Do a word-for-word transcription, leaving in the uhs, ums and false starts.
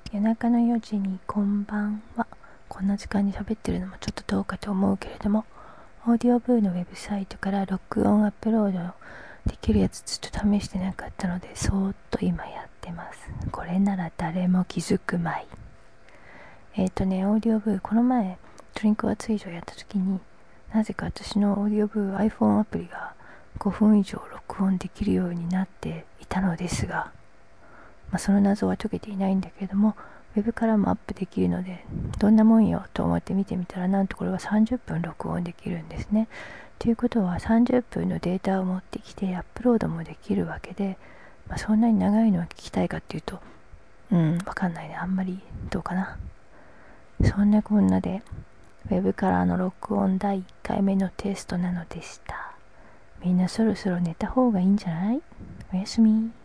夜中のよじにこんばんは。こんな時間に喋ってるのもちょっとどうかと思うけれども、オーディオブーのウェブサイトから録音アップロードできるやつずっと試してなかったので、そーっと今やってます。これなら誰も気づくまい。えっ、ー、とね、オーディオブー、この前ドリンクはツイートやった時に、なぜか私のオーディオブー iPhone アプリがごふん以上録音できるようになっていたのですが、まあ、その謎は解けていないんだけれども、ウェブからもアップできるので、どんなもんよと思って見てみたら、なんとこれはさんじゅっぷん録音できるんですね。ということはさんじゅっぷんのデータを持ってきてアップロードもできるわけで、まあ、そんなに長いのを聞きたいかっていうと、うん、わかんないね。あんまりどうかな。そんなこんなで、ウェブからの録音だいいっかいめのテストなのでした。みんなそろそろ寝た方がいいんじゃない？おやすみ。